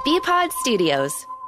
BPod Studios.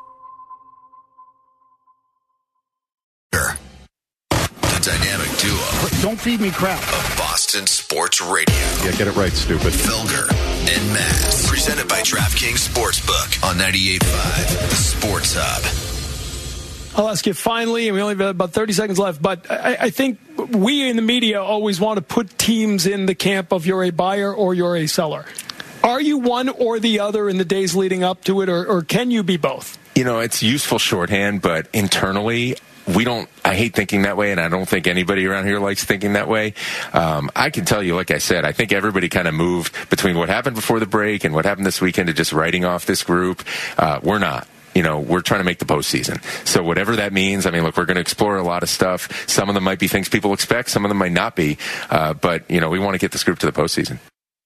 The dynamic duo. Don't feed me crap. Of Boston Sports Radio. Yeah, get it right, stupid. Felger and Mazz. Presented by DraftKings Sportsbook on 98.5, the Sports Hub. I'll ask you finally, and we only have about 30 seconds left, but I think we in the media always want to put teams in the camp of you're a buyer or you're a seller. Are you one or the other in the days leading up to it, or can you be both? You know, it's useful shorthand, but internally, I hate thinking that way, and I don't think anybody around here likes thinking that way. I can tell you, like I said, I think everybody kind of moved between what happened before the break and what happened this weekend to just writing off this group. We're not. You know, we're trying to make the postseason. So whatever that means, I mean, look, we're going to explore a lot of stuff. Some of them might be things people expect. Some of them might not be. But, you know, we want to get this group to the postseason.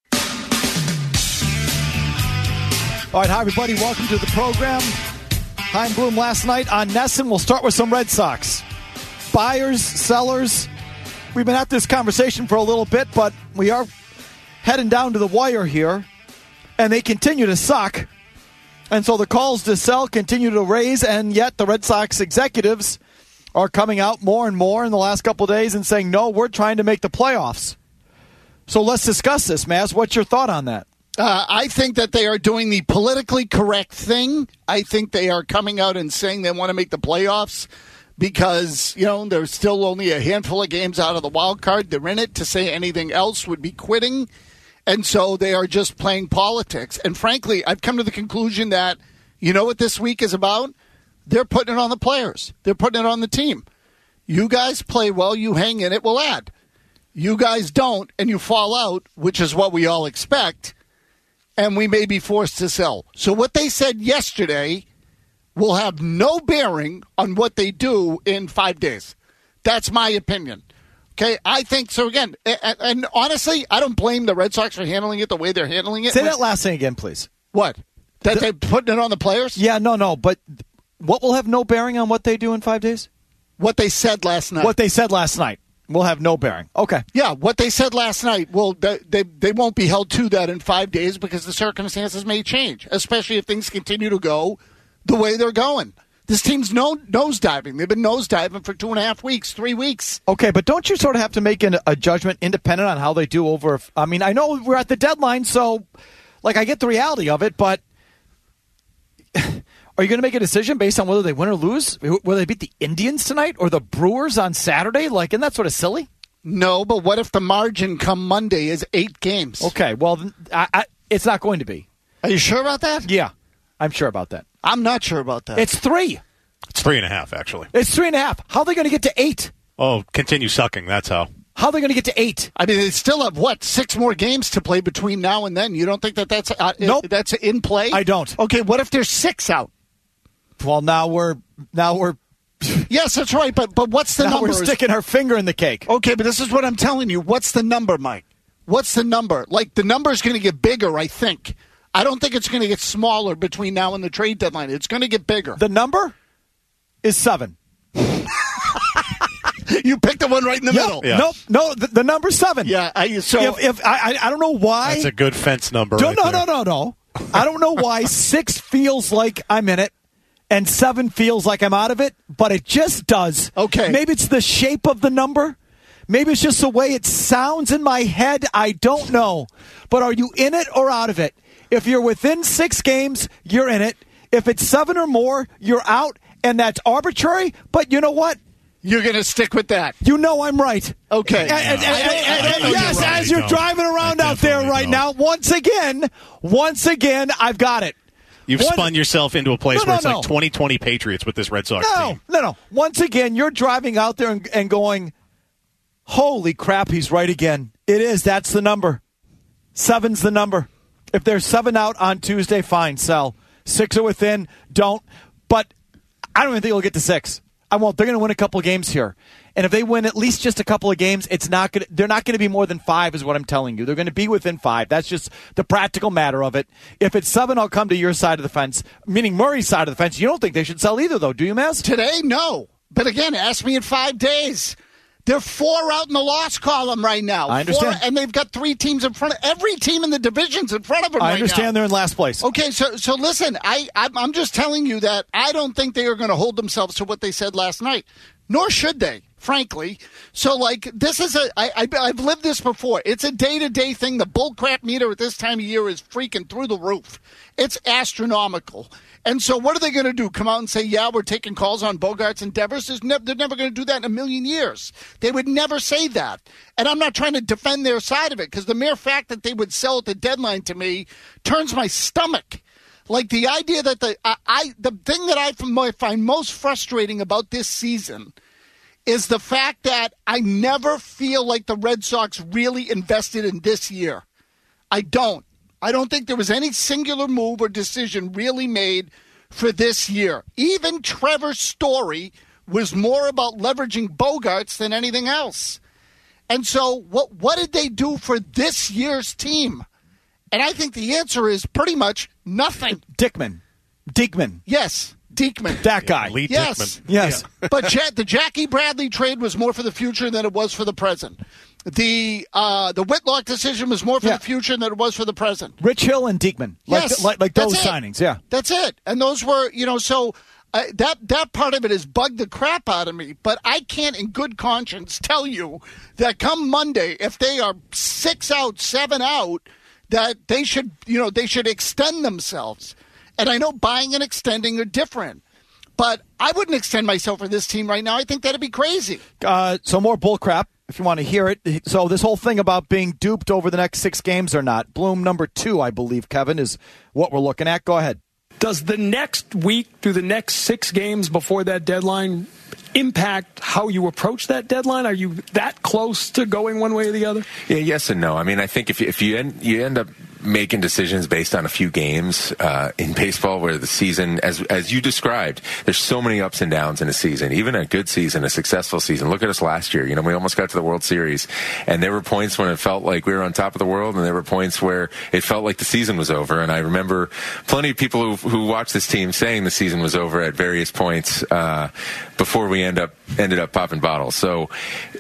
All right, hi, everybody. Welcome to the program. Chaim Bloom last night on Nesson. We'll start with some Red Sox. Buyers, sellers. We've been at this conversation for a little bit, but we are heading down to the wire here, and they continue to suck. And so the calls to sell continue to raise, and yet the Red Sox executives are coming out more and more in the last couple of days and saying, no, we're trying to make the playoffs. So let's discuss this, Maz. What's your thought on that? I think that they are doing the politically correct thing. I think they are coming out and saying they want to make the playoffs because, you know, there's still only a handful of games out of the wild card. They're in it. To say anything else would be quitting. And so they are just playing politics. And frankly, I've come to the conclusion that, you know what this week is about? They're putting it on the players. They're putting it on the team. You guys play well, you hang in it, we'll add. You guys don't, and you fall out, which is what we all expect, and we may be forced to sell. So what they said yesterday will have no bearing on what they do in 5 days. That's my opinion. Okay, I think so. Again, and honestly, I don't blame the Red Sox for handling it the way they're handling it. Say that last thing again, please. What? That they're putting it on the players? Yeah, no. But what will have no bearing on what they do in 5 days? What they said last night. What they said last night will have no bearing. Okay. Yeah, what they said last night, well, they won't be held to that in 5 days because the circumstances may change, especially if things continue to go the way they're going. This team's nosediving. They've been nosediving for 2.5 weeks, 3 weeks. Okay, but don't you sort of have to make a judgment independent on how they do over? I mean, I know we're at the deadline, so I get the reality of it, but are you going to make a decision based on whether they win or lose? Will they beat the Indians tonight or the Brewers on Saturday? Isn't that sort of silly? No, but what if the margin come Monday is 8 games? Okay, well, it's not going to be. Are you sure about that? Yeah, I'm sure about that. I'm not sure about that. It's 3. It's 3.5, actually. It's 3.5. How are they going to get to 8? Oh, continue sucking. That's how. How are they going to get to 8? I mean, they still have, 6 more games to play between now and then? You don't think that's nope. That's in play? I don't. Okay, what if there's 6 out? Well, now we're. Yes, that's right, but what's the number? We're sticking our finger in the cake. Okay, but this is what I'm telling you. What's the number, Mike? What's the number? The number's going to get bigger, I think. I don't think it's going to get smaller between now and the trade deadline. It's going to get bigger. The number is 7. You picked the one right in the middle. Yeah. Nope. No, the number's 7. Yeah. I don't know why. That's a good fence number. No. I don't know why 6 feels like I'm in it and 7 feels like I'm out of it, but it just does. Okay. Maybe it's the shape of the number. Maybe it's just the way it sounds in my head. I don't know. But are you in it or out of it? If you're within 6 games, you're in it. If it's 7 or more, you're out, and that's arbitrary. But you know what? You're going to stick with that. You know I'm right. Okay. And yes, as you're driving around out there right now, once again, I've got it. You've spun yourself into a place where it's like 2020 Patriots with this Red Sox team. No. Once again, you're driving out there and going, holy crap, he's right again. It is. That's the number. 7's the number. If there's 7 out on Tuesday, fine, sell. 6 are within, don't. But I don't even think they'll get to 6. I won't. They're going to win a couple of games here. And if they win at least just a couple of games, they're not going to be more than 5 is what I'm telling you. They're going to be within 5. That's just the practical matter of it. If it's 7, I'll come to your side of the fence, meaning Murray's side of the fence. You don't think they should sell either, though, do you, Maz? Today, no. But again, ask me in 5 days. They're 4 out in the loss column right now. I understand. 4, and they've got 3 teams in front of every team in the division's in front of them. I understand they're in last place. Okay, so listen, I'm just telling you that I don't think they are going to hold themselves to what they said last night, nor should they, frankly. So, like, this is I've lived this before. It's a day-to-day thing. The bullcrap meter at this time of year is freaking through the roof. It's astronomical. And so what are they going to do? Come out and say, yeah, we're taking calls on Bogaerts and Devers? They're never going to do that in a million years. They would never say that. And I'm not trying to defend their side of it, because the mere fact that they would sell at the deadline to me turns my stomach. Like, the idea that the thing that I find most frustrating about this season is the fact that I never feel like the Red Sox really invested in this year. I don't. I don't think there was any singular move or decision really made for this year. Even Trevor Story was more about leveraging Bogaerts than anything else. And so what did they do for this year's team? And I think the answer is pretty much nothing. Diekman. Yes, Diekman. That guy. Lee Yes. Diekman. Yes. Yeah. But the Jackie Bradley trade was more for the future than it was for the present. The Whitlock decision was more for the future than it was for the present. Rich Hill and Diekman. Yes. Like those signings, yeah. That's it. And those were, so that part of it has bugged the crap out of me. But I can't in good conscience tell you that come Monday, if they are 6 out, 7 out, that they should extend themselves. And I know buying and extending are different. But I wouldn't extend myself for this team right now. I think that'd be crazy. So more bull crap, if you want to hear it. So this whole thing about being duped over the next 6 games or not. Bloom number 2, I believe, Kevin, is what we're looking at. Go ahead. Does the next week, do the next 6 games before that deadline impact how you approach that deadline? Are you that close to going one way or the other? Yeah, yes and no. I mean, I think if you end up making decisions based on a few games in baseball, where the season, as you described, there's so many ups and downs in a season. Even a good season, a successful season. Look at us last year. We almost got to the World Series, and there were points when it felt like we were on top of the world, and there were points where it felt like the season was over. And I remember plenty of people who watched this team saying the season was over at various points before we ended up popping bottles. So,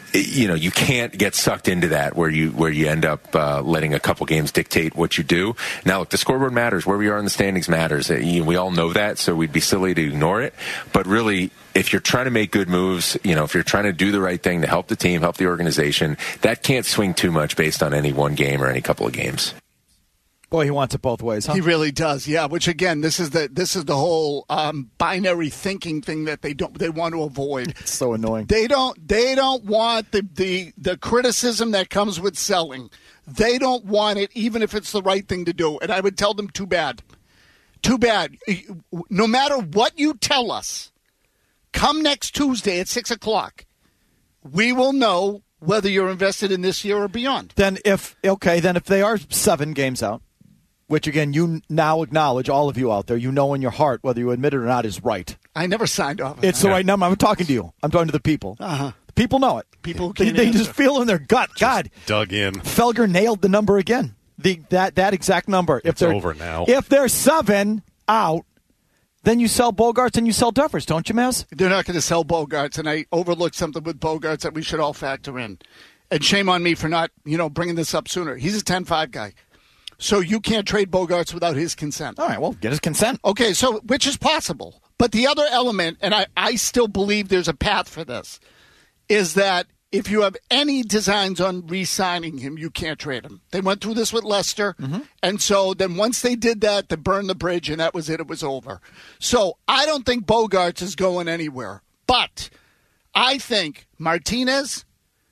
you can't get sucked into that where you end up letting a couple games dictate what you do. Now, look, the scoreboard matters. Where we are in the standings matters. We all know that, so we'd be silly to ignore it. But really, if you're trying to make good moves, if you're trying to do the right thing to help the team, help the organization, that can't swing too much based on any one game or any couple of games. Boy, he wants it both ways, huh? He really does, yeah. Which again, this is the whole binary thinking thing that they want to avoid. It's so annoying. They don't want the criticism that comes with selling. They don't want it, even if it's the right thing to do. And I would tell them, too bad. Too bad. No matter what you tell us, come next Tuesday at 6:00, we will know whether you're invested in this year or beyond. Then if they are 7 games out, which, again, you now acknowledge, all of you out there, in your heart, whether you admit it or not, is right. I never signed off on It's the right number. I'm talking to you. I'm talking to the people. Uh-huh. The people know it. People they just feel in their gut. God. Dug in. Felger nailed the number again. That exact number. It's over now. If they're 7 out, then you sell Bogaerts and you sell Devers, don't you, Maz? They're not going to sell Bogaerts, and I overlooked something with Bogaerts that we should all factor in. And shame on me for not, bringing this up sooner. He's a 10-5 guy. So you can't trade Bogaerts without his consent. All right, well, get his consent. Okay, so which is possible. But the other element, and I still believe there's a path for this, is that if you have any designs on re-signing him, you can't trade him. They went through this with Lester, and so then once they did that, they burned the bridge, and that was it. It was over. So I don't think Bogaerts is going anywhere. But I think Martinez,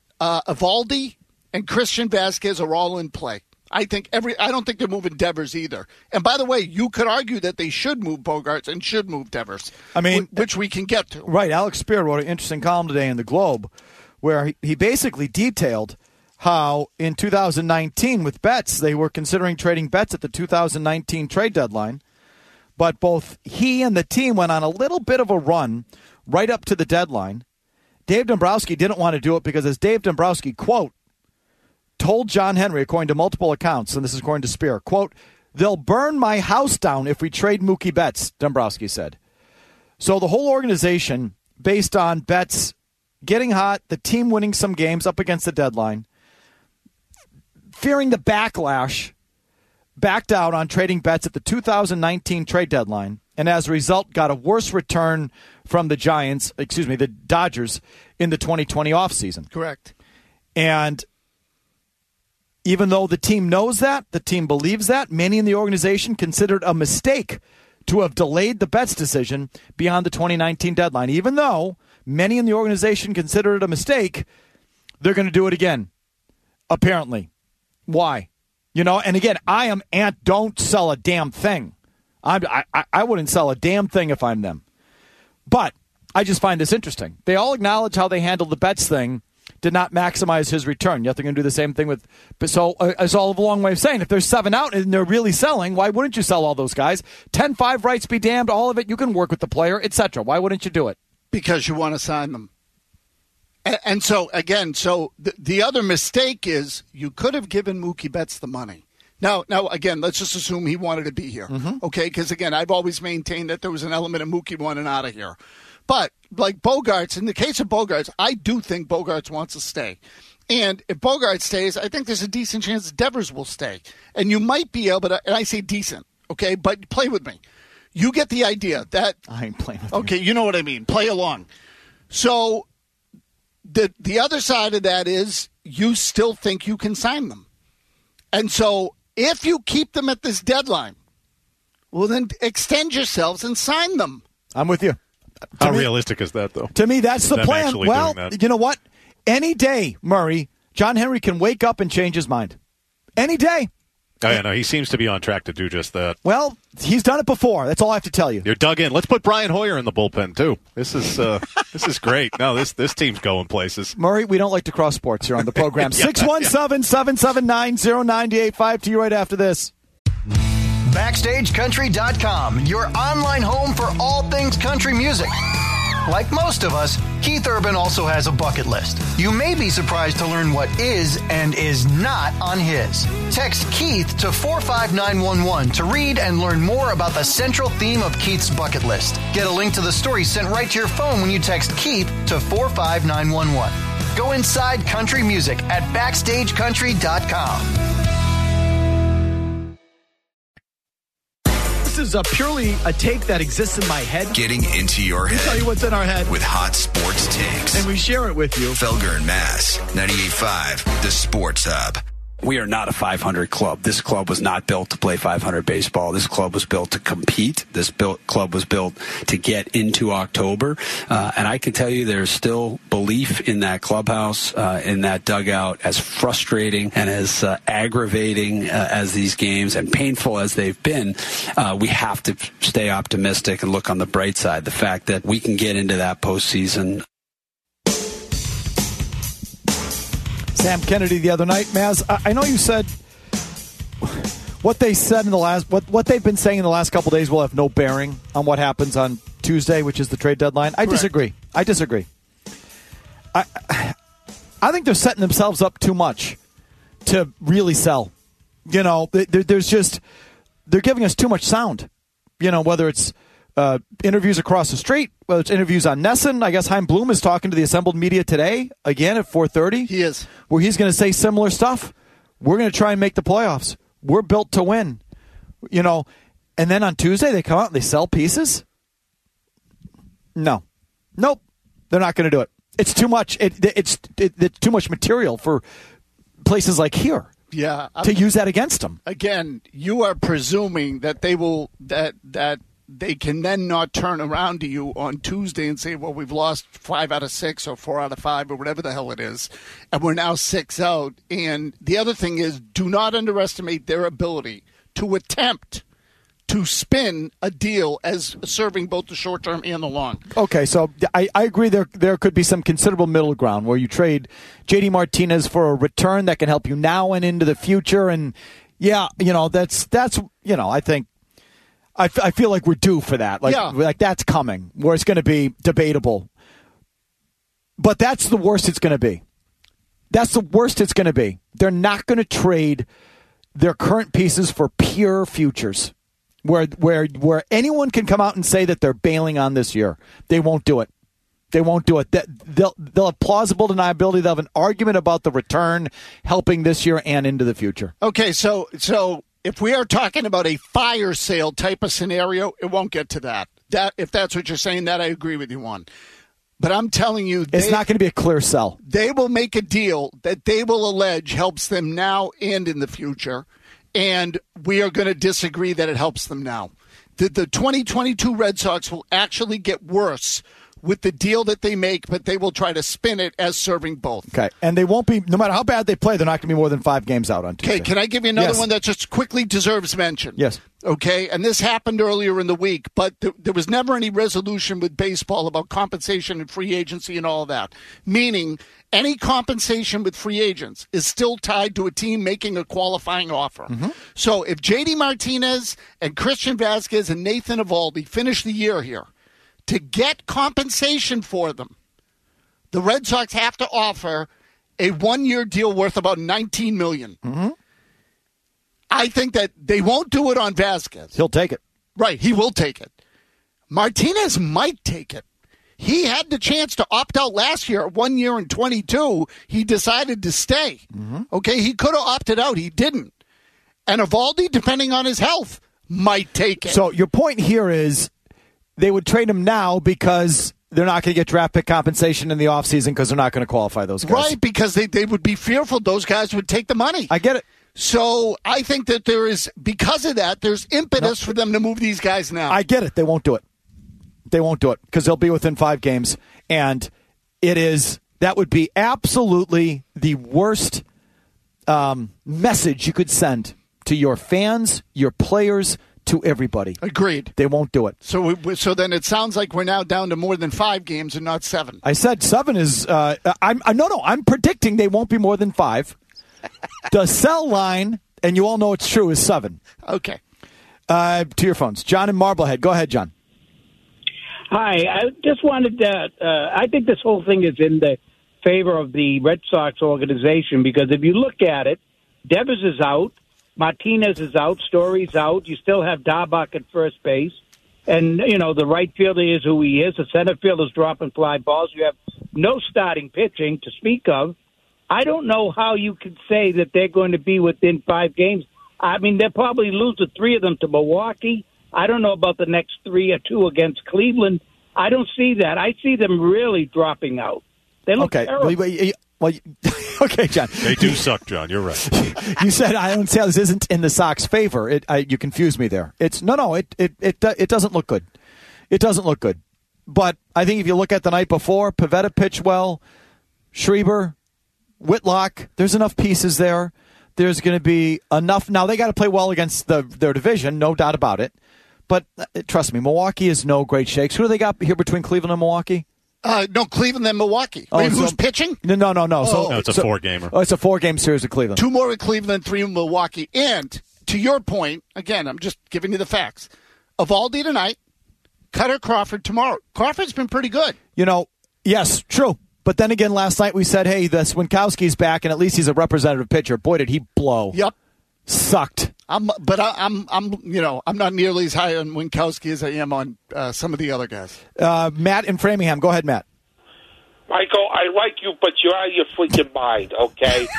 Evaldi, and Christian Vasquez are all in play. I don't think they're moving Devers either. And by the way, you could argue that they should move Bogaerts and should move Devers. I mean, which we can get to. Right. Alex Spear wrote an interesting column today in the Globe where he basically detailed how in 2019 with Betts, they were considering trading Betts at the 2019 trade deadline. But both he and the team went on a little bit of a run right up to the deadline. Dave Dombrowski didn't want to do it because, as Dave Dombrowski, quote, told John Henry, according to multiple accounts, and this is according to Spear, quote, they'll burn my house down if we trade Mookie Betts, Dombrowski said. So the whole organization, based on Betts' getting hot, the team winning some games up against the deadline, fearing the backlash, backed out on trading Betts at the 2019 trade deadline, and as a result got a worse return from the Dodgers in the 2020 offseason. Correct. And even though the team knows that, the team believes that, many in the organization considered a mistake to have delayed the Betts decision beyond the 2019 deadline. Even though many in the organization considered it a mistake, they're going to do it again, apparently. Why? And again, I am don't sell a damn thing. I wouldn't sell a damn thing if I'm them. But I just find this interesting. They all acknowledge how they handled the Betts thing did not maximize his return. Yet they're going to do the same thing with. So it's all a long way of saying if there's 7 out and they're really selling, why wouldn't you sell all those guys? 10-5 rights be damned, all of it. You can work with the player, etc. Why wouldn't you do it? Because you want to sign them. And so, again, the other mistake is you could have given Mookie Betts the money. Now, again, let's just assume he wanted to be here, okay? Because, again, I've always maintained that there was an element of Mookie wanting out of here. But, like Bogaerts, in the case of Bogaerts, I do think Bogaerts wants to stay. And if Bogaerts stays, I think there's a decent chance Devers will stay. And you might be able to, and I say decent, okay? But play with me. You get the idea that... I ain't playing with you. Okay, you know what I mean. Play along. So... The other side of that is you still think you can sign them. And so if you keep them at this deadline, well, then extend yourselves and sign them. I'm with you. How realistic is that, though? To me, that's the plan. Well, you know what? Any day, Murray, John Henry can wake up and change his mind. Any day. Oh, yeah, no, he seems to be on track to do just that. Well, he's done it before. That's all I have to tell you. You're dug in. Let's put Brian Hoyer in the bullpen, too. This is great. No, this team's going places. Murray, we don't like to cross sports here on the program. 617-779-0985 to you right after this. BackstageCountry.com, your online home for all things country music. Like most of us, Keith Urban also has a bucket list. You may be surprised to learn what is and is not on his. Text Keith to 45911 to read and learn more about the central theme of Keith's bucket list. Get a link to the story sent right to your phone when you text Keith to 45911. Go inside country music at BackstageCountry.com. This is purely a take that exists in my head. Getting into your head. I'll tell you what's in our head. With hot sports takes. And we share it with you. Felger and Mass, 98.5, the Sports Hub. We are not a 500 club. This club was not built to play 500 baseball. This club was built to compete. This club was built to get into October. And I can tell you there's still belief in that clubhouse, in that dugout, as frustrating and as aggravating as these games and painful as they've been. We have to stay optimistic and look on the bright side. The fact that we can get into that postseason. Sam Kennedy the other night. Maz, I know you said what they said in the last, what they've been saying in the last couple of days will have no bearing on what happens on Tuesday, which is the trade deadline. I disagree. I think they're setting themselves up too much to really sell. You know, there's just, they're giving us too much sound. You know, whether it's interviews across the street, whether it's interviews on Nesson. I guess Chaim Bloom is talking to the assembled media today, again at 4:30. He is. Where he's going to say similar stuff. We're going to try and make the playoffs. We're built to win. You know, and then on Tuesday they come out and they sell pieces? No. Nope. They're not going to do it. It's too much. It's too much material for places like here. Yeah. To use that against them. Again, you are presuming that they will that they can then not turn around to you on Tuesday and say, well, we've lost 5 out of 6 or 4 out of 5 or whatever the hell it is, and we're now 6 out. And the other thing is, do not underestimate their ability to attempt to spin a deal as serving both the short term and the long. Okay, so I agree there could be some considerable middle ground where you trade J.D. Martinez for a return that can help you now and into the future. And, yeah, you know, that's you know, I think, I feel like we're due for that. Like that's coming, where it's going to be debatable. But that's the worst it's going to be. That's the worst it's going to be. They're not going to trade their current pieces for pure futures, where anyone can come out and say that they're bailing on this year. They won't do it. They won't do it. They'll have plausible deniability. They'll have an argument about the return helping this year and into the future. Okay, so if we are talking about a fire sale type of scenario, it won't get to that. If that's what you're saying, that I agree with you on. But I'm telling you, it's not going to be a clear sell. They will make a deal that they will allege helps them now and in the future, and we are going to disagree that it helps them now. The 2022 Red Sox will actually get worse with the deal that they make, but they will try to spin it as serving both. Okay, and they won't be, no matter how bad they play, they're not going to be more than 5 games out on Tuesday. Okay, can I give you another one that just quickly deserves mention? Yes. Okay, and this happened earlier in the week, but there was never any resolution with baseball about compensation and free agency and all of that. Meaning, any compensation with free agents is still tied to a team making a qualifying offer. Mm-hmm. So if J.D. Martinez and Christian Vasquez and Nathan Eovaldi finish the year here, to get compensation for them, the Red Sox have to offer a 1-year deal worth about $19 million. Mm-hmm. I think that they won't do it on Vasquez. He'll take it. Right, he will take it. Martinez might take it. He had the chance to opt out last year, 1 year and 22. He decided to stay. Mm-hmm. Okay, he could have opted out. He didn't. And Eovaldi, depending on his health, might take it. So your point here is they would trade him now because they're not going to get draft pick compensation in the offseason because they're not going to qualify those guys. Right, because they would be fearful those guys would take the money. I get it. So I think that there is, because of that, there's impetus for them to move these guys now. I get it. They won't do it. They won't do it because they'll be within 5 games. And that would be absolutely the worst message you could send to your fans, your players, to everybody. Agreed. They won't do it. So then it sounds like we're now down to more than 5 games and not 7. I said 7 is. I'm predicting they won't be more than 5. The sell line, and you all know it's true, is 7. Okay. To your phones, John in Marblehead. Go ahead, John. Hi. I just wanted to. I think this whole thing is in the favor of the Red Sox organization because if you look at it, Devers is out. Martinez is out. Story's out. You still have Dahlbach at first base. And, the right fielder is who he is. The center fielder's dropping fly balls. You have no starting pitching to speak of. I don't know how you could say that they're going to be within 5 games. I mean, they'll probably lose the 3 of them to Milwaukee. I don't know about the next 3 or 2 against Cleveland. I don't see that. I see them really dropping out. They look terrible. Well, okay, John. They do suck, John. You're right. You said I don't see how this isn't in the Sox' favor. You confused me there. It doesn't look good. It doesn't look good. But I think if you look at the night before, Pivetta pitched well, Schreiber, Whitlock, there's enough pieces there. There's going to be enough. Now, they got to play well against their division, no doubt about it. But trust me, Milwaukee is no great shakes. Who do they got here between Cleveland and Milwaukee? No, Cleveland and Milwaukee. Wait, who's pitching? No. No, it's a 4-gamer. Oh, it's a 4-game series of Cleveland. 2 more in Cleveland, 3 in Milwaukee. And to your point, again, I'm just giving you the facts. Eovaldi tonight, Cutter Crawford tomorrow. Crawford's been pretty good. Yes, true. But then again, last night we said, hey, the Swinkowski's back, and at least he's a representative pitcher. Boy, did he blow. Yep. Sucked. I'm not nearly as high on Winkowski as I am on some of the other guys. Matt in Framingham. Go ahead, Matt. Michael, I like you, but you're out of your freaking mind, okay?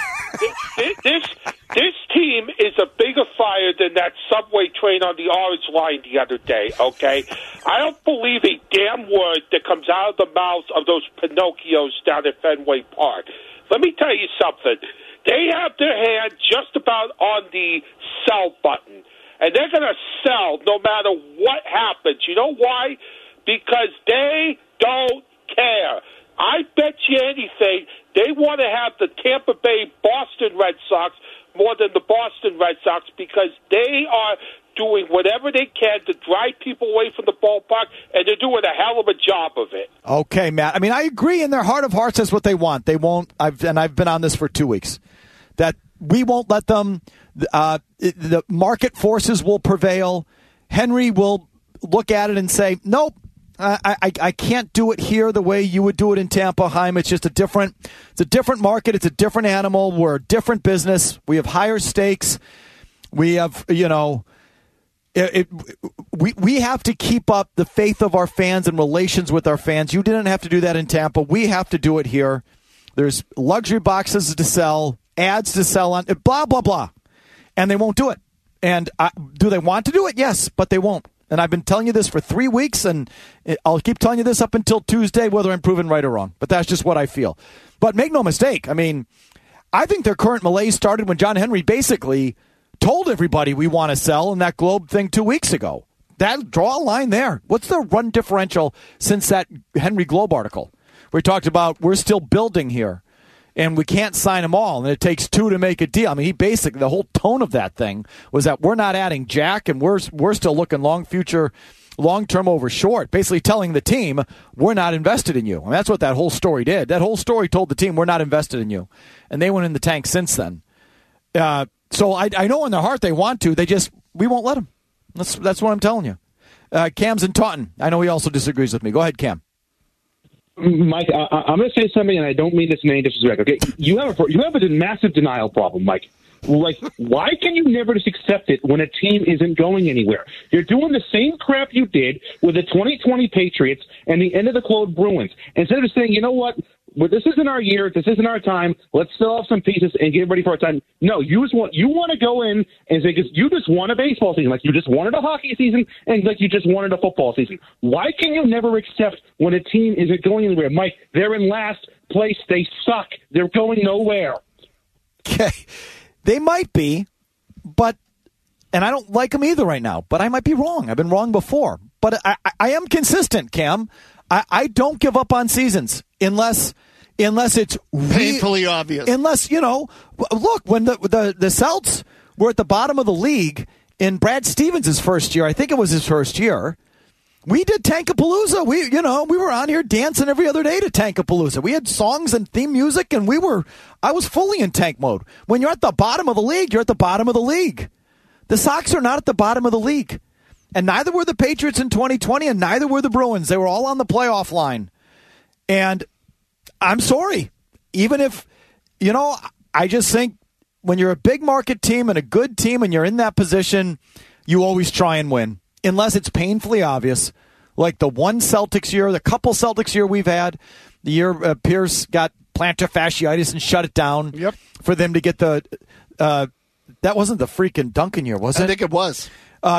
This team is a bigger fire than that subway train on the Orange Line the other day, okay? I don't believe a damn word that comes out of the mouths of those Pinocchios down at Fenway Park. Let me tell you something. They have their hand just about on the sell button, and they're going to sell no matter what happens. You know why? Because they don't care. I bet you anything they want to have the Tampa Bay Boston Red Sox more than the Boston Red Sox because they are doing whatever they can to drive people away from the ballpark, and they're doing a hell of a job of it. Okay, Matt. I mean, I agree in their heart of hearts that's what they want. They won't, I've been on this for 2 weeks, that we won't let them, the market forces will prevail. Henry will look at it and say, nope, I can't do it here the way you would do it in Tampa, Heim. It's just a different market. It's a different animal. We're a different business. We have higher stakes. We have, we have to keep up the faith of our fans and relations with our fans. You didn't have to do that in Tampa. We have to do it here. There's luxury boxes to sell, ads to sell on, blah, blah, blah. And they won't do it. And do they want to do it? Yes, but they won't. And I've been telling you this for 3 weeks, and I'll keep telling you this up until Tuesday, whether I'm proven right or wrong. But that's just what I feel. But make no mistake, I mean, I think their current malaise started when John Henry basically told everybody we want to sell in that Globe thing 2 weeks ago. Draw a line there. What's the run differential since that Henry Globe article? We talked about we're still building here, and we can't sign them all, and it takes two to make a deal. I mean, he basically, the whole tone of that thing was that we're not adding Jack, and we're still looking long-term over short, basically telling the team we're not invested in you. And that's what that whole story did. That whole story told the team we're not invested in you, and they went in the tank since then. So I know in their heart they want to. We won't let them. That's what I'm telling you. Cam's in Taunton. I know he also disagrees with me. Go ahead, Cam. Mike, I'm going to say something, and I don't mean this in any disrespect. Okay, you have a massive denial problem, Mike. Like, why can you never just accept it when a team isn't going anywhere? You're doing the same crap you did with the 2020 Patriots and the end of the Claude Bruins. Instead of saying, you know what, well, this isn't our year, this isn't our time, let's fill off some pieces and get ready for our time. No, you want to go in and say, because you just won a baseball season, like you just wanted a hockey season, and like you just wanted a football season. Why can you never accept when a team isn't going anywhere? Mike, they're in last place. They suck. They're going nowhere. Okay. They might be, and I don't like them either right now, but I might be wrong. I've been wrong before. But I am consistent, Cam. I don't give up on seasons unless it's painfully obvious. Unless, look, when the Celts were at the bottom of the league in Brad Stevens' first year, I think it was his first year, we did Tankapalooza. We were on here dancing every other day to Tankapalooza. We had songs and theme music, and I was fully in tank mode. When you're at the bottom of the league, you're at the bottom of the league. The Sox are not at the bottom of the league. And neither were the Patriots in 2020, and neither were the Bruins. They were all on the playoff line. And I'm sorry. Even if, I just think when you're a big market team and a good team and you're in that position, you always try and win. Unless it's painfully obvious, like the one Celtics year, the couple Celtics year we've had, the year Pierce got plantar fasciitis and shut it down for them to get that wasn't the freaking Duncan year, was it? I think it was.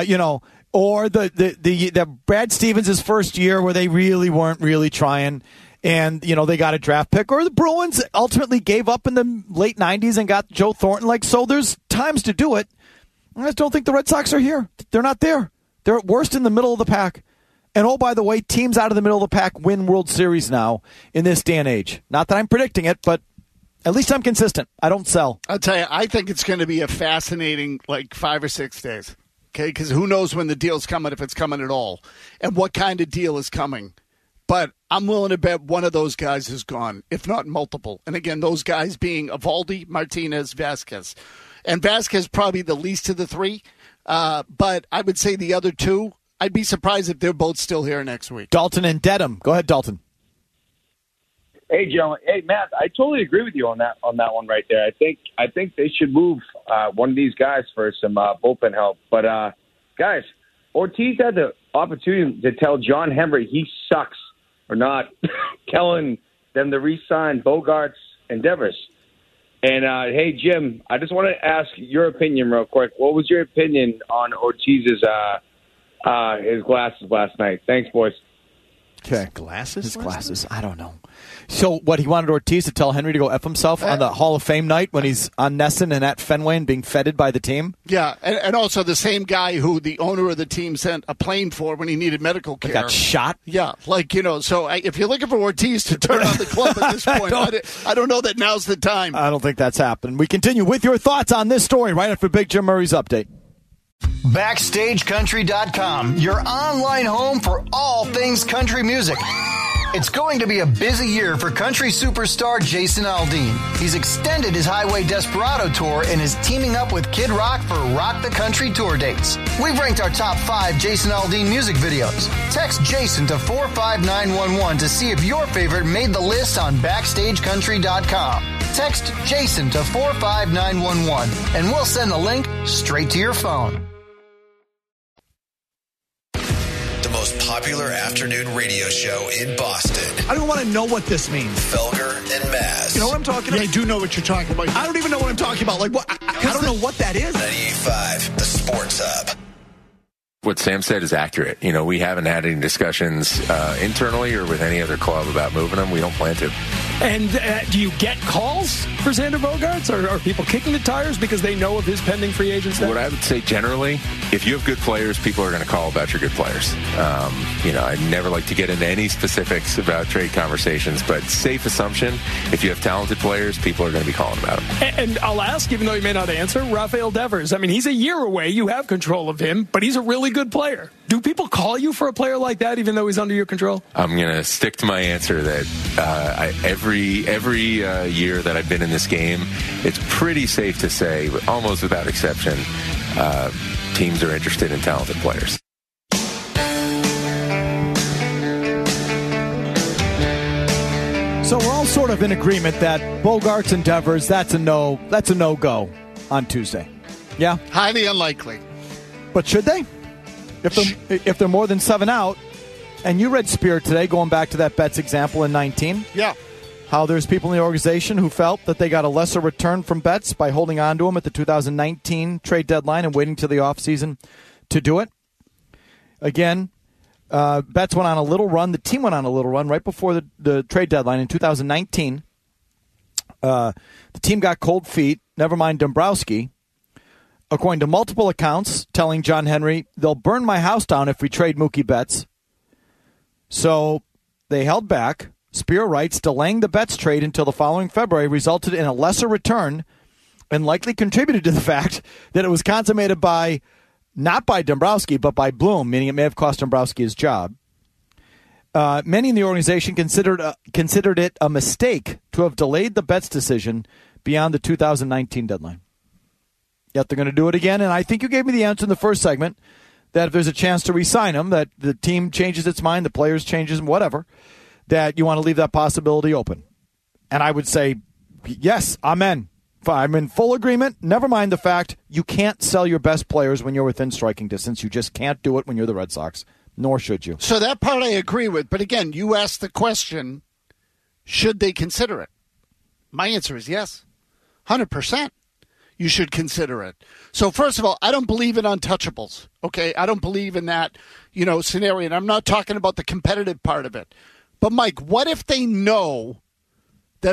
Or the Brad Stevens' first year where they really weren't really trying, and they got a draft pick, or the Bruins ultimately gave up in the late 90s and got Joe Thornton. So there's times to do it. I just don't think the Red Sox are here. They're not there. They're at worst in the middle of the pack. And, oh, by the way, teams out of the middle of the pack win World Series now in this day and age. Not that I'm predicting it, but at least I'm consistent. I don't sell. I'll tell you, I think it's going to be a fascinating, 5 or 6 days. Okay, because who knows when the deal's coming, if it's coming at all, and what kind of deal is coming. But I'm willing to bet one of those guys is gone, if not multiple. And, again, those guys being Eovaldi, Martinez, Vasquez. And Vasquez probably the least of the three. But I would say the other two, I'd be surprised if they're both still here next week. Dalton and Dedham. Go ahead, Dalton. Hey, gentlemen. Hey, Matt, I totally agree with you on that one right there. I think they should move one of these guys for some bullpen help. But, guys, Ortiz had the opportunity to tell John Henry he sucks for not telling them to re-sign Bogarts and Devers. And, hey, Jim, I just want to ask your opinion real quick. What was your opinion on Ortiz's his glasses last night? Thanks, boys. Okay. His glasses? I don't know. So, what, he wanted Ortiz to tell Henry to go F himself on the Hall of Fame night when he's on Nesson and at Fenway and being feted by the team? Yeah, and also the same guy who the owner of the team sent a plane for when he needed medical care. Got shot? Yeah, so if you're looking for Ortiz to turn on the club at this point, I don't know that now's the time. I don't think that's happened. We continue with your thoughts on this story right after Big Jim Murray's update. BackstageCountry.com, your online home for all things country music. It's going to be a busy year for country superstar Jason Aldean. He's extended his Highway Desperado tour and is teaming up with Kid Rock for Rock the Country tour dates. We've ranked our top 5 Jason Aldean music videos. Text Jason to 45911 to see if your favorite made the list on BackstageCountry.com. Text Jason to 45911 and we'll send the link straight to your phone. most popular afternoon radio show in Boston. I don't want to know what this means. Felger and Maz. You know what I'm talking about? I do know what you're talking about. I don't even know what I'm talking about. Like, what? I don't know what that is. 98.5, the Sports Hub. What Sam said is accurate. You know, we haven't had any discussions internally or with any other club about moving them. We don't plan to. And do you get calls for Xander Bogaerts? Or are people kicking the tires because they know of his pending free agent status? What I would say generally, if you have good players, people are going to call about your good players. You know, I never like to get into any specifics about trade conversations, but safe assumption, if you have talented players, people are going to be calling about them. And I'll ask, even though you may not answer, Rafael Devers. I mean, he's a year away. You have control of him, but he's a really good player. Do people call you for a player like that, even though he's under your control? I'm going to stick to my answer that every year that I've been in this game, it's pretty safe to say, almost without exception, teams are interested in talented players. So we're all sort of in agreement that Bogaerts and Devers, that's a no-go on Tuesday. Yeah? Highly unlikely. But should they? If they're more than 7 out, and you read Spear today, going back to that Betts example in 19. Yeah. How there's people in the organization who felt that they got a lesser return from Betts by holding on to him at the 2019 trade deadline and waiting till the offseason to do it. Again, Betts went on a little run. The team went on a little run right before the trade deadline in 2019. The team got cold feet, never mind Dombrowski. According to multiple accounts telling John Henry, they'll burn my house down if we trade Mookie Betts. So they held back. Spear writes, delaying the Betts trade until the following February resulted in a lesser return and likely contributed to the fact that it was consummated not by Dombrowski, but by Bloom, meaning it may have cost Dombrowski his job. Many in the organization considered it a mistake to have delayed the Betts decision beyond the 2019 deadline. Yet they're going to do it again, and I think you gave me the answer in the first segment, that if there's a chance to re-sign him, that the team changes its mind, the players changes, whatever, that you want to leave that possibility open. And I would say, yes, amen. I'm in full agreement. Never mind the fact you can't sell your best players when you're within striking distance. You just can't do it when you're the Red Sox, nor should you. So that part I agree with. But again, you asked the question, should they consider it? My answer is yes, 100%. You should consider it. So first of all, I don't believe in untouchables. Okay, I don't believe in that, scenario. And I'm not talking about the competitive part of it. But Mike, what if they know that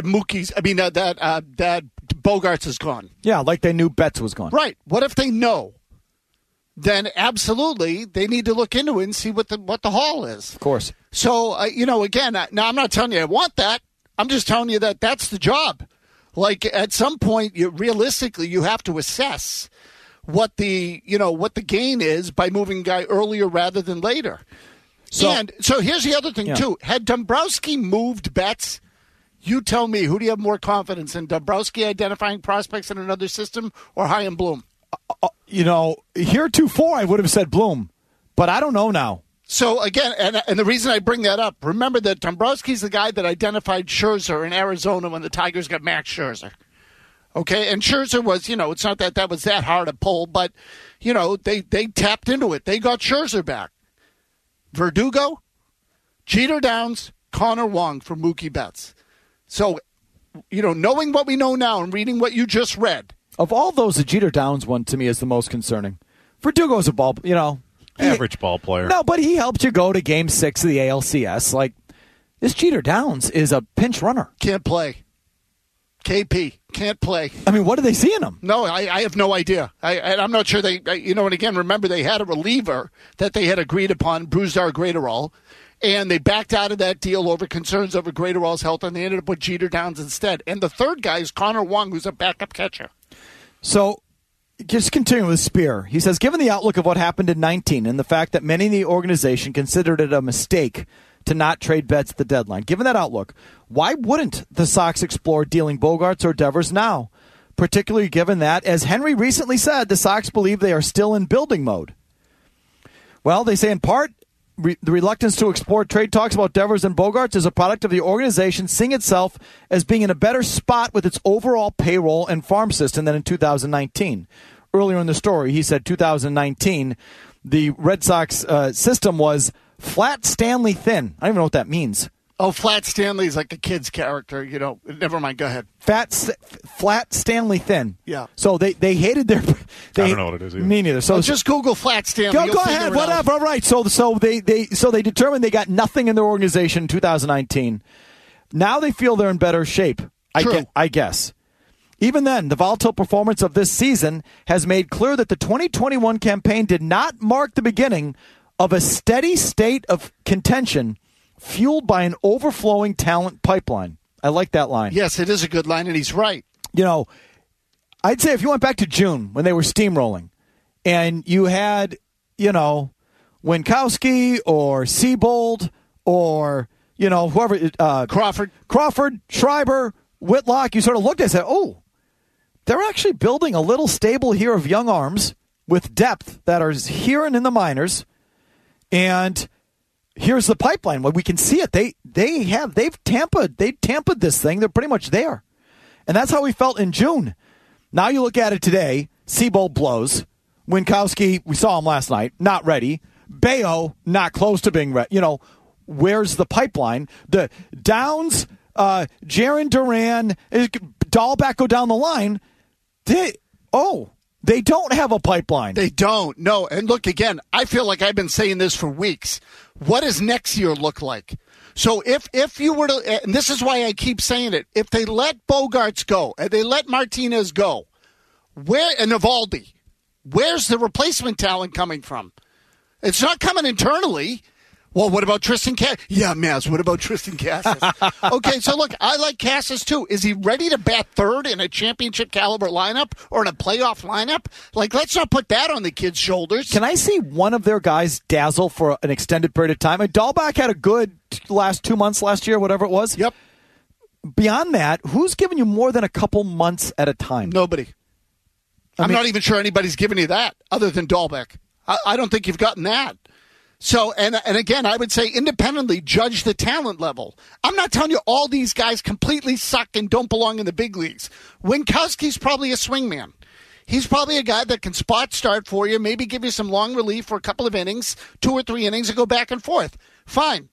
that Bogaerts is gone? Yeah, like they knew Betts was gone. Right. What if they know? Then absolutely they need to look into it and see what the haul is. Of course. So again, now I'm not telling you I want that. I'm just telling you that that's the job. Like at some point, realistically, you have to assess what the gain is by moving a guy earlier rather than later. So here's the other thing too. Had Dombrowski moved Betts, you tell me, who do you have more confidence in, Dombrowski identifying prospects in another system or Chaim Bloom? Heretofore I would have said Bloom, but I don't know now. So, again, and the reason I bring that up, remember that Dombrowski's the guy that identified Scherzer in Arizona when the Tigers got Max Scherzer. Okay, and Scherzer was, it's not that was that hard a pull, but, they tapped into it. They got Scherzer back. Verdugo, Jeter Downs, Connor Wong for Mookie Betts. So, knowing what we know now and reading what you just read. Of all those, the Jeter Downs one to me is the most concerning. Verdugo's a ball, average ball player. No, but he helped you go to Game 6 of the ALCS. Like, this Jeter Downs is a pinch runner. Can't play. KP, can't play. I mean, what do they see in him? No, I have no idea. I'm not sure they, and again, remember they had a reliever that they had agreed upon, Brusdar Graterol, and they backed out of that deal over concerns over Graterol's health, and they ended up with Jeter Downs instead. And the third guy is Connor Wong, who's a backup catcher. So, just continuing with Spear. He says, given the outlook of what happened in 19 and the fact that many in the organization considered it a mistake to not trade Betts at the deadline, given that outlook, why wouldn't the Sox explore dealing Bogaerts or Devers now? Particularly given that, as Henry recently said, the Sox believe they are still in building mode. Well, they say in part, the reluctance to explore trade talks about Devers and Bogaerts is a product of the organization seeing itself as being in a better spot with its overall payroll and farm system than in 2019. Earlier in the story, he said 2019, the Red Sox system was Flat Stanley Thin. I don't even know what that means. Oh, Flat Stanley's like a kid's character. Never mind. Go ahead. Flat Stanley Thin. Yeah. So they hated their. I don't know what it is either. Me neither. So just Google Flat Stanley. Go ahead. Whatever. All right. So they determined they got nothing in their organization in 2019. Now they feel they're in better shape. I guess. Even then, the volatile performance of this season has made clear that the 2021 campaign did not mark the beginning of a steady state of contention fueled by an overflowing talent pipeline. I like that line. Yes, it is a good line, and he's right. I'd say if you went back to June when they were steamrolling and you had, Winkowski or Siebold or, whoever, Crawford, Schreiber, Whitlock, you sort of looked at it and said, oh, they're actually building a little stable here of young arms with depth that are here and in the minors. And here's the pipeline. Well, we can see it. They've tampered this thing. They're pretty much there. And that's how we felt in June. Now you look at it today, Siebold blows. Winkowski, we saw him last night, not ready. Bayo, not close to being ready. Where's the pipeline? The Downs, Jaron Duran, Dahlback go down the line. They don't have a pipeline. They don't. No. And look, again, I feel like I've been saying this for weeks. What does next year look like? So if you were to, and this is why I keep saying it, if they let Bogarts go and they let Martinez go, and Eovaldi, where's the replacement talent coming from? It's not coming internally. Well, what about Tristan Casas? Yeah, Maz, what about Tristan Casas? Okay, so look, I like Casas too. Is he ready to bat third in a championship caliber lineup or in a playoff lineup? Let's not put that on the kid's shoulders. Can I see one of their guys dazzle for an extended period of time? Dahlback had a good last 2 months last year, whatever it was. Yep. Beyond that, who's giving you more than a couple months at a time? Nobody. I'm not even sure anybody's giving you that other than Dahlback. I don't think you've gotten that. So, and again, I would say independently judge the talent level. I'm not telling you all these guys completely suck and don't belong in the big leagues. Winkowski's probably a swingman. He's probably a guy that can spot start for you, maybe give you some long relief for a couple of innings, 2 or 3 innings, and go back and forth. Fine.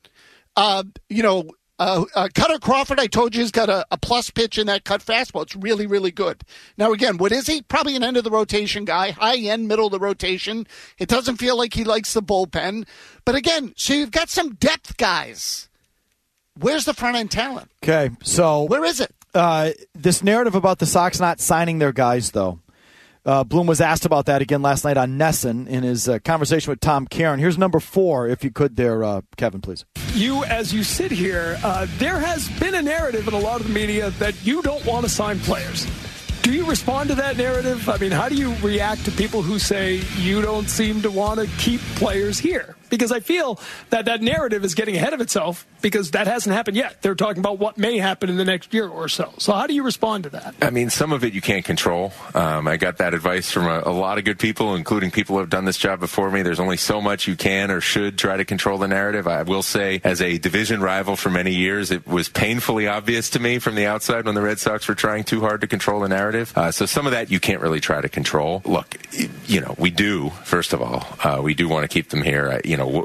Cutter Crawford, I told you, has got a plus pitch in that cut fastball. It's really, really good. Now, again, what is he? Probably an end-of-the-rotation guy, high-end, middle-of-the-rotation. It doesn't feel like he likes the bullpen. But, again, so you've got some depth guys. Where's the front-end talent? Okay, so... Where is it? This narrative about the Sox not signing their guys, though. Bloom was asked about that again last night on Nesson in his conversation with Tom Caron. Here's number 4, if you could there, Kevin, please. As you sit here, there has been a narrative in a lot of the media that you don't want to sign players. Do you respond to that narrative? I mean, how do you react to people who say you don't seem to want to keep players here? Because I feel that narrative is getting ahead of itself because that hasn't happened yet. They're talking about what may happen in the next year or so. So how do you respond to that? I mean, some of it you can't control. I got that advice from a lot of good people, including people who have done this job before me. There's only so much you can or should try to control the narrative. I will say, as a division rival for many years, it was painfully obvious to me from the outside when the Red Sox were trying too hard to control the narrative. So some of that you can't really try to control. Look, we do, first of all, we do want to keep them here.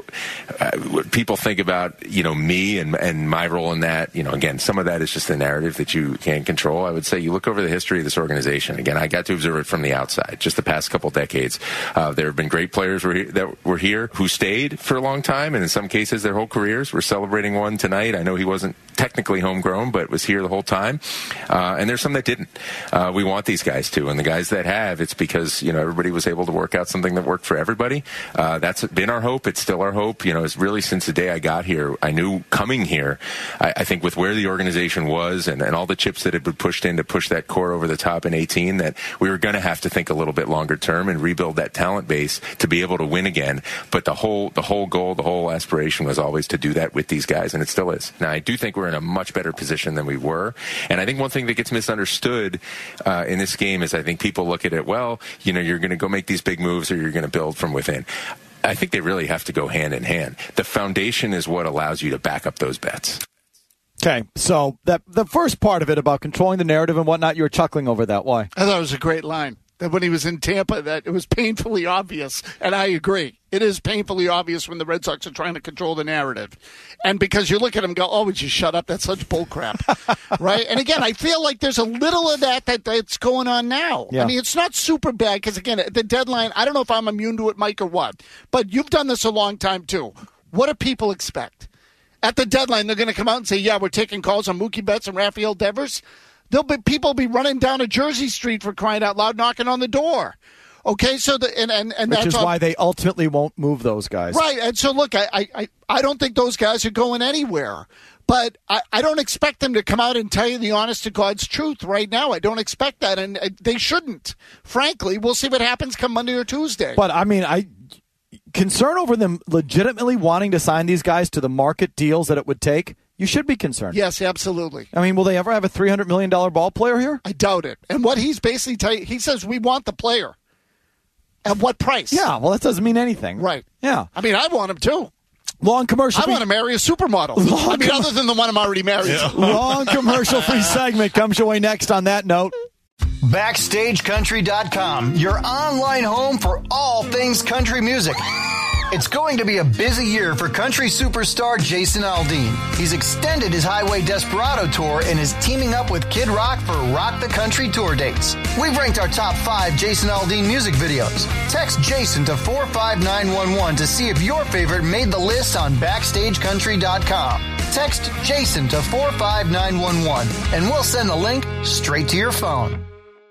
What people think about, me and my role in that, again, some of that is just the narrative that you can't control. I would say you look over the history of this organization. Again, I got to observe it from the outside, just the past couple decades. There have been great players that were here who stayed for a long time, and in some cases their whole careers. We're celebrating one tonight. I know he wasn't technically homegrown, but was here the whole time. And there's some that didn't. We want these guys to, and the guys that have, it's because, everybody was able to work out something that worked for everybody. That's been our hope. It's still our hope. It's really since the day I got here. I knew coming here, I think with where the organization was and all the chips that had been pushed in to push that core over the top in 18, that we were going to have to think a little bit longer term and rebuild that talent base to be able to win again. But the whole goal, the whole aspiration was always to do that with these guys, and it still is. Now, I do think we're in a much better position than we were. And I think one thing that gets misunderstood in this game is I think people look at it, you're going to go make these big moves or you're going to build from within. I think they really have to go hand in hand. The foundation is what allows you to back up those bets. Okay, so the first part of it about controlling the narrative and whatnot, you were chuckling over that. Why? I thought it was a great line. that when he was in Tampa that it was painfully obvious, and I agree. It is painfully obvious when the Red Sox are trying to control the narrative. And because you look at him and go, oh, would you shut up? That's such bullcrap. Right? And again, I feel like there's a little of that's going on now. Yeah. I mean, it's not super bad because, again, at the deadline, I don't know if I'm immune to it, Mike, or what. But you've done this a long time, too. What do people expect? At the deadline, they're going to come out and say, yeah, we're taking calls on Mookie Betts and Rafael Devers. People will be running down a Jersey Street, for crying out loud, knocking on the door. Okay, so and which that's is why they ultimately won't move those guys. Right, and so look, I don't think those guys are going anywhere. But I don't expect them to come out and tell you the honest to God's truth right now. I don't expect that, and they shouldn't. Frankly, we'll see what happens come Monday or Tuesday. But, I mean, concern over them legitimately wanting to sign these guys to the market deals that it would take, you should be concerned. Yes, absolutely. I mean, will they ever have a $300 million ball player here? I doubt it. And what he's basically telling you, he says, we want the player. At what price? Yeah, well, that doesn't mean anything. Right. Yeah. I mean, I want him too. Long commercial. I want to marry a supermodel. Other than the one I'm already married to. Long commercial-free segment comes your way next on that note. BackstageCountry.com, your online home for all things country music. It's going to be a busy year for country superstar Jason Aldean. He's extended his Highway Desperado tour and is teaming up with Kid Rock for Rock the Country tour dates. We've ranked our top 5 Jason Aldean music videos. Text Jason to 45911 to see if your favorite made the list on BackstageCountry.com. Text Jason to 45911 and we'll send the link straight to your phone.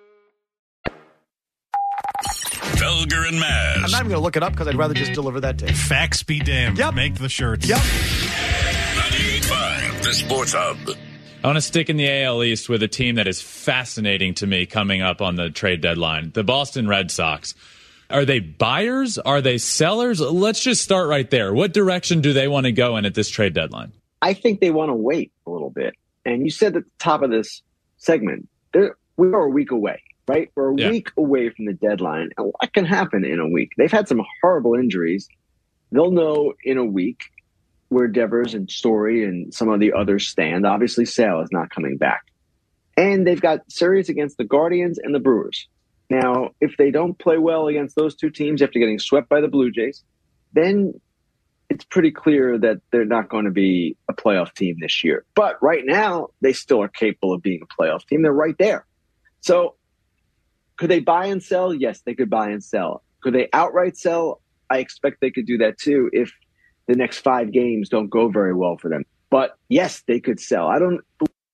Felger and Maz. I'm not even going to look it up because I'd rather just deliver that to you. Facts be damned. Yep. Make the shirts. Yep. 98.5, the Sports Hub. I want to stick in the AL East with a team that is fascinating to me coming up on the trade deadline, the Boston Red Sox. Are they buyers? Are they sellers? Let's just start right there. What direction do they want to go in at this trade deadline? I think they want to wait a little bit. And you said at the top of this segment, we are a week away. Right? We're a week away from the deadline. And what can happen in a week? They've had some horrible injuries. They'll know in a week where Devers and Story and some of the others stand. Obviously, Sale is not coming back. And they've got series against the Guardians and the Brewers. Now, if they don't play well against those two teams after getting swept by the Blue Jays, then it's pretty clear that they're not going to be a playoff team this year. But right now, they still are capable of being a playoff team. They're right there. So, could they buy and sell? Yes, they could buy and sell. Could they outright sell? I expect they could do that too if the next 5 games don't go very well for them. But yes, they could sell. I don't.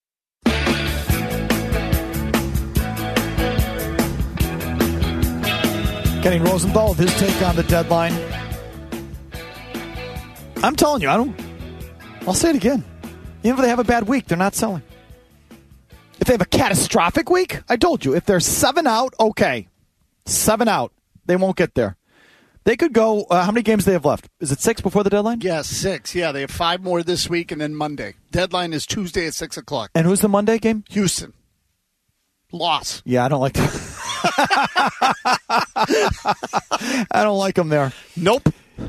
Kenny Rosenthal with his take on the deadline. I'm telling you, I'll say it again. Even if they have a bad week, they're not selling. If they have a catastrophic week, I told you, if they're 7 out, okay. 7 out. They won't get there. They could go, how many games do they have left? Is it 6 before the deadline? Yeah, 6. Yeah, they have 5 more this week and then Monday. Deadline is Tuesday at 6 o'clock. And who's the Monday game? Houston. Loss. Yeah, I don't like that. I don't like them there. Nope.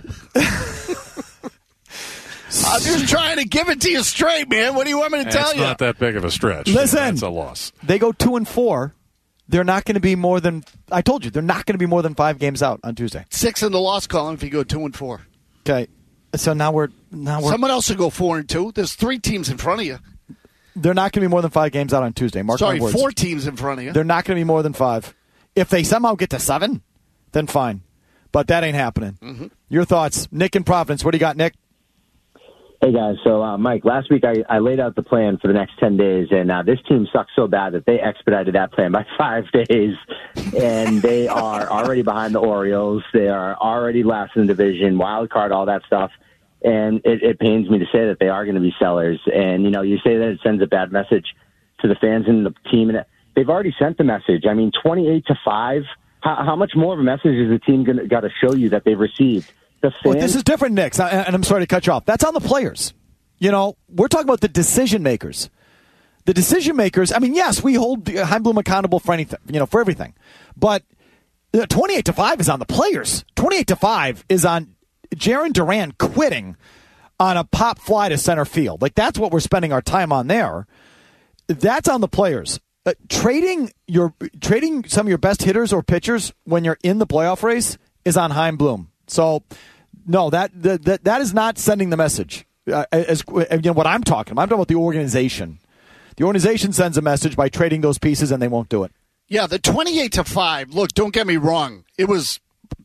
I'm just trying to give it to you straight, man. What do you want me to tell you? It's not that big of a stretch. Listen. It's a loss. They go 2-4. They're not going to be more than, I told you, they're not going to be more than 5 games out on Tuesday. 6 in the loss column if you go 2-4. Okay. So now we're someone else will go 4-2. There's 3 teams in front of you. They're not going to be more than 5 games out on Tuesday. Mark my words. 4 teams in front of you. They're not going to be more than 5. If they somehow get to 7, then fine. But that ain't happening. Mm-hmm. Your thoughts. Nick in Providence. What do you got, Nick? Hey, guys. So, Mike, last week I laid out the plan for the next 10 days, and this team sucks so bad that they expedited that plan by 5 days, and they are already behind the Orioles. They are already last in the division, wild card, all that stuff. And it pains me to say that they are going to be sellers. And, you know, you say that it sends a bad message to the fans and the team. And they've already sent the message. I mean, 28-5. How much more of a message is the team got to show you that they've received? Well, this is different, Nick, and I'm sorry to cut you off. That's on the players. You know, we're talking about the decision makers. The decision makers, I mean, yes, we hold Chaim Bloom accountable for anything, for everything. But 28-5 is on the players. 28-5 is on Jarren Duran quitting on a pop fly to center field. Like, that's what we're spending our time on there. That's on the players. trading some of your best hitters or pitchers when you're in the playoff race is on Chaim Bloom. So, no, that is not sending the message. What I'm talking about the organization. The organization sends a message by trading those pieces, and they won't do it. Yeah, the 28-5. Look, don't get me wrong. It was,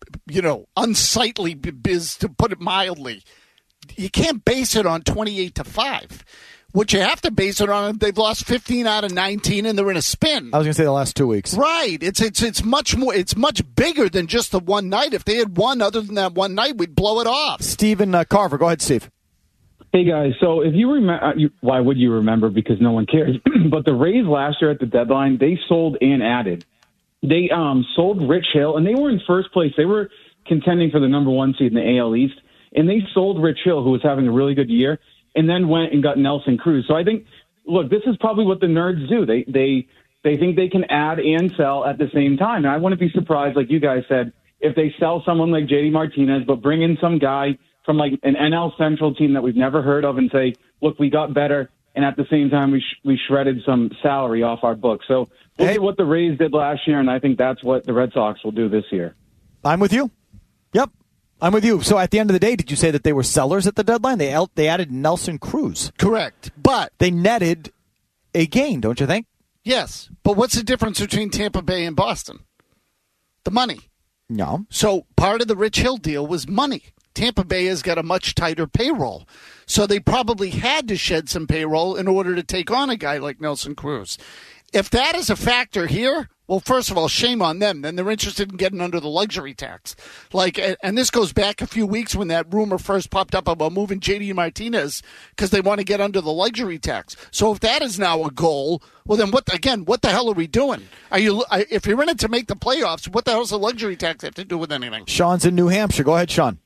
unsightly biz, to put it mildly. You can't base it on 28-5. What you have to base it on, they've lost 15 out of 19, and they're in a spin. I was going to say the last 2 weeks. Right. It's much more. It's much bigger than just the one night. If they had won other than that one night, we'd blow it off. Stephen Carver, go ahead, Steve. Hey guys, so if you remember, why would you remember? Because no one cares. But the Rays last year at the deadline, they sold and added. They sold Rich Hill, and they were in first place. They were contending for the number 1 seed in the AL East, and they sold Rich Hill, who was having a really good year, and then went and got Nelson Cruz. So I think, look, this is probably what the nerds do. They think they can add and sell at the same time. And I wouldn't be surprised, like you guys said, if they sell someone like JD Martinez, but bring in some guy from like an NL Central team that we've never heard of and say, look, we got better, and at the same time we shredded some salary off our books. So look at what the Rays did last year, and I think that's what the Red Sox will do this year. I'm with you. Yep, I'm with you. So at the end of the day, did you say that they were sellers at the deadline? They added Nelson Cruz. Correct, but they netted a gain, don't you think? Yes, but what's the difference between Tampa Bay and Boston? The money. No. So part of the Rich Hill deal was money. Tampa Bay has got a much tighter payroll. So they probably had to shed some payroll in order to take on a guy like Nelson Cruz. If that is a factor here, well, first of all, shame on them. Then they're interested in getting under the luxury tax. And this goes back a few weeks when that rumor first popped up about moving JD Martinez because they want to get under the luxury tax. So if that is now a goal, well, then what the hell are we doing? If you're in it to make the playoffs, what the hell does the luxury tax have to do with anything? Sean's in New Hampshire. Go ahead, Sean.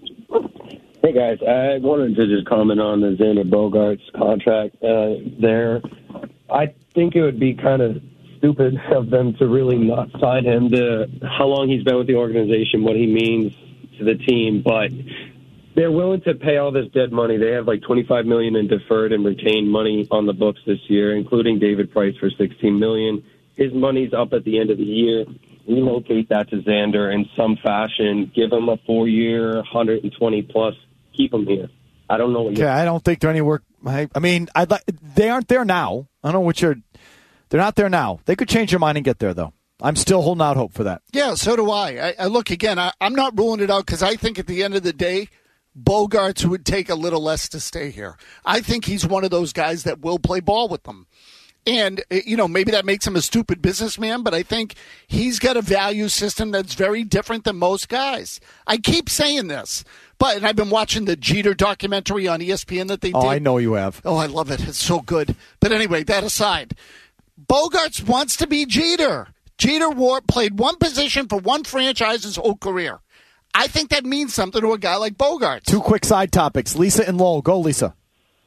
Hey, guys. I wanted to just comment on the Xander Bogaerts contract there. I think it would be kind of stupid of them to really not sign him to how long he's been with the organization, what he means to the team. But they're willing to pay all this dead money. They have like $25 million in deferred and retained money on the books this year, including David Price for $16 million. His money's up at the end of the year. Relocate that to Xander in some fashion. Give him a 4-year, 120-plus. Keep him here. I don't know what you're... I don't think they're anywhere... I mean, they aren't there now. I don't know what you're... They're not there now. They could change their mind and get there, though. I'm still holding out hope for that. Yeah, so do I. I look, again, I'm not ruling it out because I think at the end of the day, Bogaerts would take a little less to stay here. I think he's one of those guys that will play ball with them. And, maybe that makes him a stupid businessman, but I think he's got a value system that's very different than most guys. I keep saying this, and I've been watching the Jeter documentary on ESPN that they did. Oh, I know you have. Oh, I love it. It's so good. But anyway, that aside, Bogaerts wants to be Jeter. Jeter played one position for one franchise his whole career. I think that means something to a guy like Bogaerts. 2 quick side topics. Lisa and Lowell. Go, Lisa.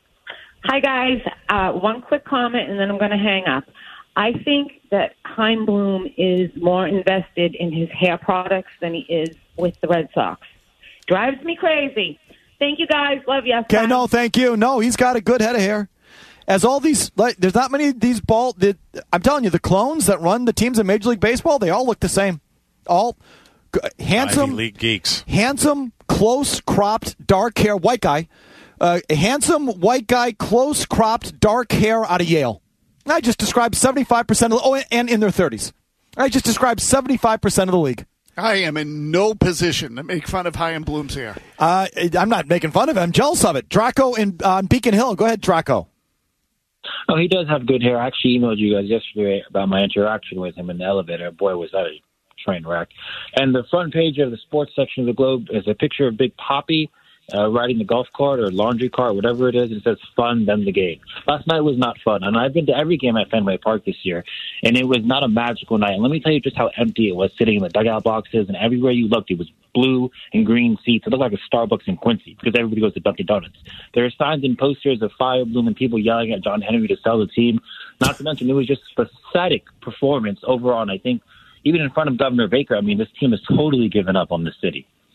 Hi, guys. One quick comment, and then I'm going to hang up. I think that Chaim Bloom is more invested in his hair products than he is with the Red Sox. Drives me crazy. Thank you, guys. Love you. Okay, no, thank you. No, he's got a good head of hair. As all these, there's not many of these I'm telling you, the clones that run the teams in Major League Baseball, they all look the same. All handsome, Ivy League geeks. Handsome, close-cropped, dark hair, white guy. A handsome white guy, close-cropped, dark hair out of Yale. I just described 75% and in their 30s. I just described 75% of the league. I am in no position to make fun of Chaim Bloom's hair. I'm not making fun of it. I'm jealous of it. Draco on Beacon Hill. Go ahead, Draco. Oh, he does have good hair. I actually emailed you guys yesterday about my interaction with him in the elevator. Boy, was that a train wreck. And the front page of the sports section of the Globe is a picture of Big Poppy riding the golf cart or laundry cart, whatever it is. It says fun, then the game. Last night was not fun. And I've been to every game at Fenway Park this year, and it was not a magical night. And let me tell you just how empty it was sitting in the dugout boxes, and everywhere you looked, it was blue and green seats. It looked like a Starbucks in Quincy because everybody goes to Dunkin' Donuts. There are signs and posters of Fire Bloom and people yelling at John Henry to sell the team. Not to mention, it was just a pathetic performance overall. And I think even in front of Governor Baker, I mean, this team has totally given up on the city.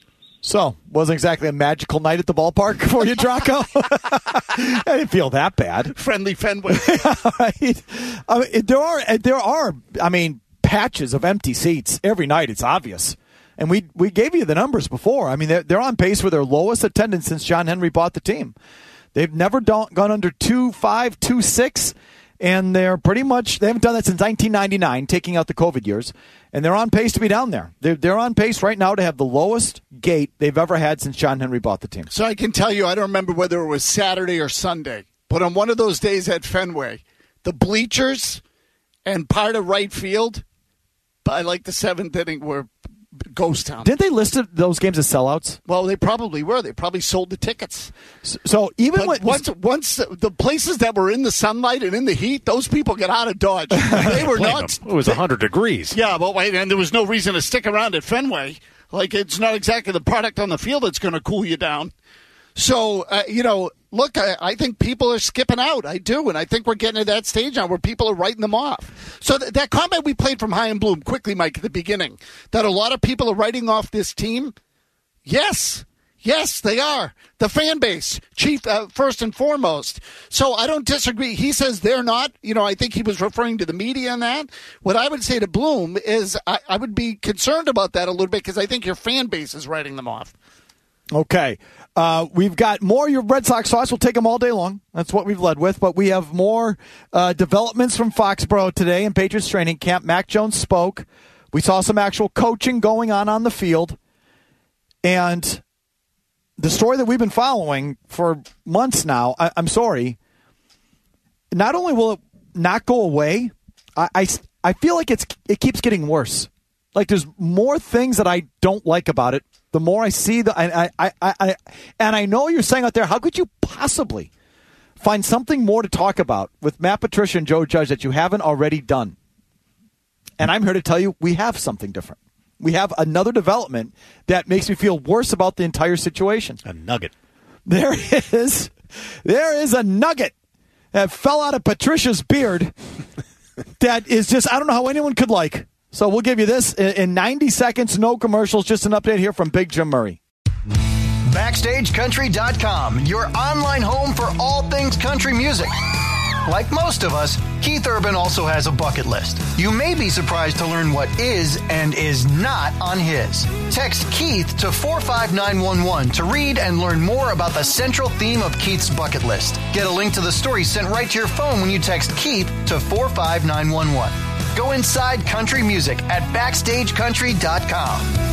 So, wasn't exactly a magical night at the ballpark for you, Draco? I didn't feel that bad. Friendly Fenway. Right? There are patches of empty seats every night. It's obvious. And we gave you the numbers before. I mean, they're on pace for their lowest attendance since John Henry bought the team. They've never gone under 2.5, 2.6, and they haven't done that since 1999, taking out the COVID years. And they're on pace to be down there. They're on pace right now to have the lowest gate they've ever had since John Henry bought the team. So I can tell you, I don't remember whether it was Saturday or Sunday, but on one of those days at Fenway, the bleachers and part of right field by like the seventh inning were ghost town. Didn't they list those games as sellouts? Well, they probably were. They probably sold the tickets. So even once the places that were in the sunlight and in the heat, those people get out of Dodge. They were not. It was 100 degrees. Yeah, but wait, and there was no reason to stick around at Fenway. Like, it's not exactly the product on the field that's going to cool you down. So, look, I think people are skipping out. I do, and I think we're getting to that stage now where people are writing them off. So that comment we played from Chaim Bloom, quickly, Mike, at the beginning, that a lot of people are writing off this team, yes, they are. The fan base, chief, first and foremost. So I don't disagree. He says they're not. I think he was referring to the media on that. What I would say to Bloom is I would be concerned about that a little bit because I think your fan base is writing them off. Okay. We've got more of your Red Sox thoughts. We'll take them all day long. That's what we've led with. But we have more developments from Foxborough today in Patriots training camp. Mac Jones spoke. We saw some actual coaching going on the field. And the story that we've been following for months now, I'm sorry, not only will it not go away, I feel like it keeps getting worse. Like there's more things that I don't like about it. The more I see and I know you're saying out there, how could you possibly find something more to talk about with Matt Patricia and Joe Judge that you haven't already done? And I'm here to tell you we have something different. We have another development that makes me feel worse about the entire situation. A nugget. There is a nugget that fell out of Patricia's beard that is just, I don't know how anyone could like. So we'll give you this in 90 seconds, no commercials, just an update here from Big Jim Murray. BackstageCountry.com, your online home for all things country music. Like most of us, Keith Urban also has a bucket list. You may be surprised to learn what is and is not on his. Text Keith to 45911 to read and learn more about the central theme of Keith's bucket list. Get a link to the story sent right to your phone when you text Keith to 45911. Go inside country music at BackstageCountry.com.